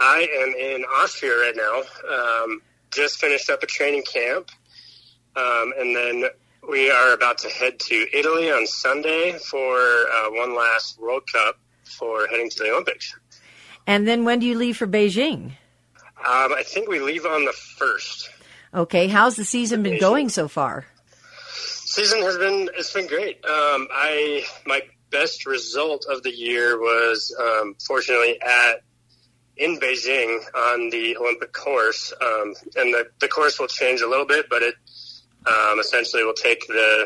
I am in Austria right now. Just finished up a training camp, and then we are about to head to Italy on Sunday for one last World Cup for heading to the Olympics. And then when do you leave for Beijing? I think we leave on the 1st. Okay, how's the season been going so far? Season it's been great. My best result of the year was fortunately in Beijing on the Olympic course, and the course will change a little bit, but it essentially will take the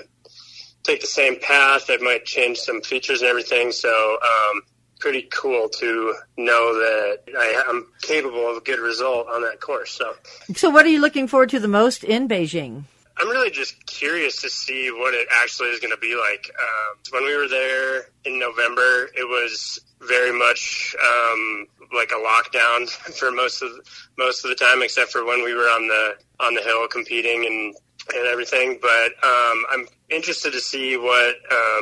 same path. It might change some features and everything. So pretty cool to know that I'm capable of a good result on that course. So what are you looking forward to the most in Beijing? I'm really just curious to see what it actually is going to be like. When we were there in November, it was very much like a lockdown for most of the time, except for when we were on the hill competing and everything. But I'm interested to see what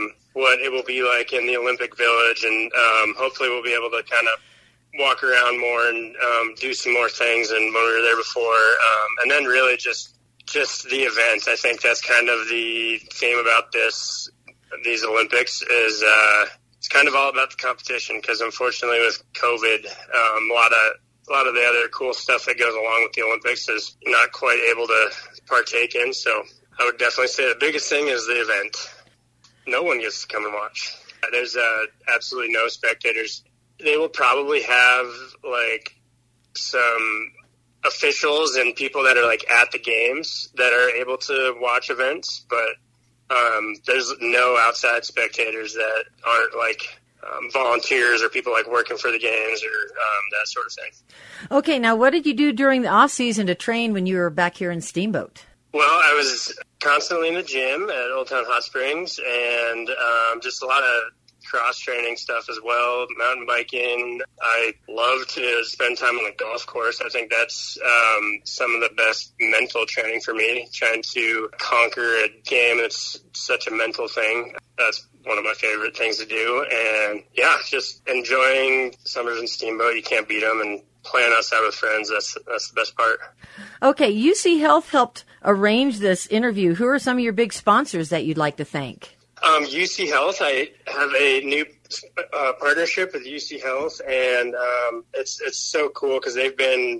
it will be like in the Olympic Village, and hopefully we'll be able to kind of walk around more and do some more things than when we were there before. And then really just the event. I think that's kind of the theme about these Olympics is it's kind of all about the competition, because unfortunately with COVID, a lot of the other cool stuff that goes along with the Olympics is not quite able to partake in. So I would definitely say the biggest thing is the event. No one gets to come and watch. There's absolutely no spectators. They will probably have like some officials and people that are like at the games that are able to watch events, but there's no outside spectators that aren't like volunteers or people like working for the games or that sort of thing. Okay, now what did you do during the off season to train when you were back here in Steamboat? Well, I was constantly in the gym at Old Town Hot Springs, and just a lot of cross-training stuff as well, mountain biking. I love to spend time on the golf course. I think that's some of the best mental training for me, trying to conquer a game that's such a mental thing. That's one of my favorite things to do. And, yeah, just enjoying summers in Steamboat. You can't beat them, and playing outside with friends, that's the best part. Okay, UC Health helped arrange this interview. Who are some of your big sponsors that you'd like to thank? UC Health. I have a new partnership with UC Health, and it's so cool because they've been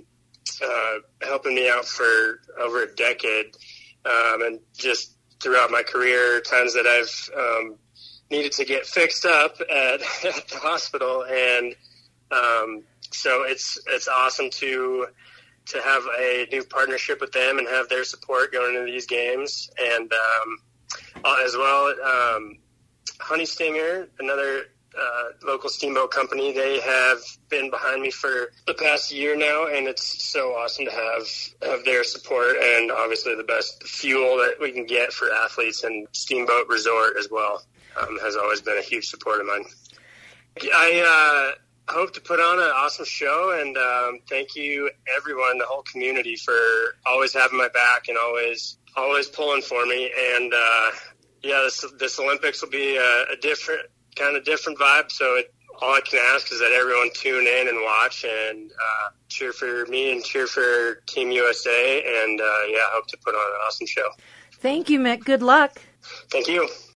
helping me out for over a decade, and just throughout my career, times that I've needed to get fixed up at the hospital, and so it's awesome to have a new partnership with them and have their support going into these games, and as well, Honey Stinger, another local steamboat company, they have been behind me for the past year now, and it's so awesome to have their support, and obviously the best fuel that we can get for athletes, and Steamboat Resort as well has always been a huge support of mine. I hope to put on an awesome show, and thank you everyone, the whole community, for always having my back and always pulling for me. And yeah, this Olympics will be a different vibe. So all I can ask is that everyone tune in and watch and cheer for me and cheer for Team USA. And yeah, I hope to put on an awesome show. Thank you, Mick. Good luck. Thank you.